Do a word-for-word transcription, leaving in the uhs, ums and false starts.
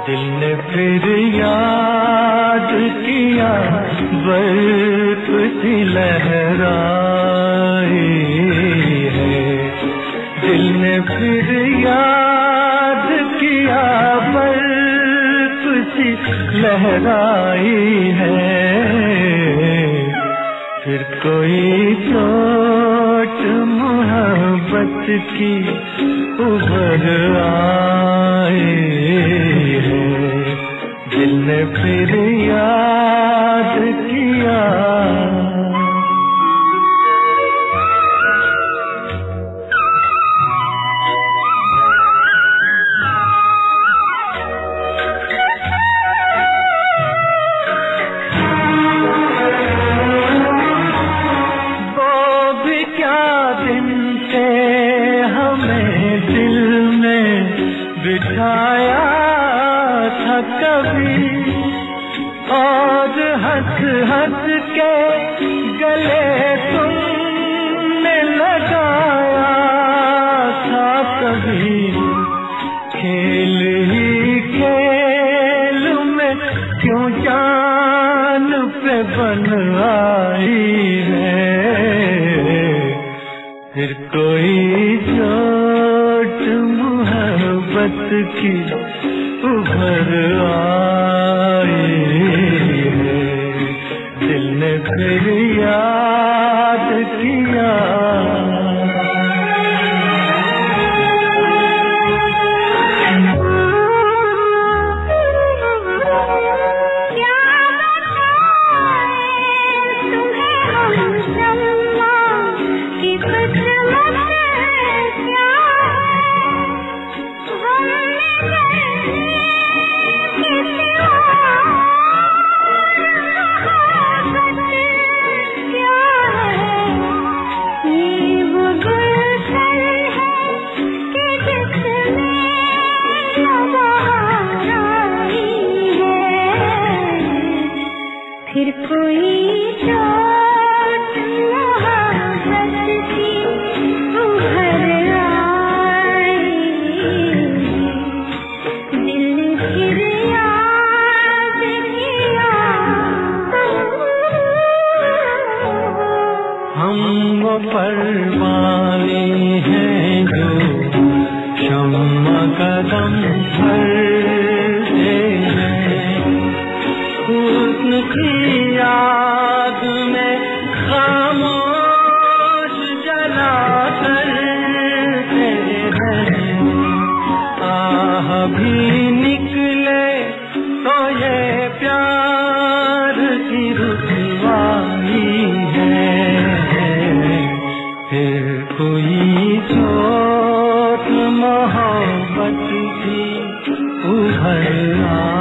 दिल ने फिर याद किया बर्फ सी लहराई है। दिल ने फिर याद किया बर्फ सी लहराई है। फिर कोई चोट मोहब्बत की उभर आई है। दिल ने फिर याद किया। बिठाया था कभी और हंस हंस के गले तुमने लगाया था कभी। खेल ही खेल में क्यों जान पे बन आई है। फिर कोई चोट मोहब्बत की उभर आई है। दिल ने फिर याद किया। फिर कोई चोट मोहब्बत की उभर आई। दिल ने फिर याद किया। हम वो परवाने हैं जो शम्मा कदम भरते हैं। हुस्न की याद में खामोश जला करते हैं। आह भी निकले तो ये प्यार की रुसवाई है। फिर कोई चोट मोहब्बत की उभर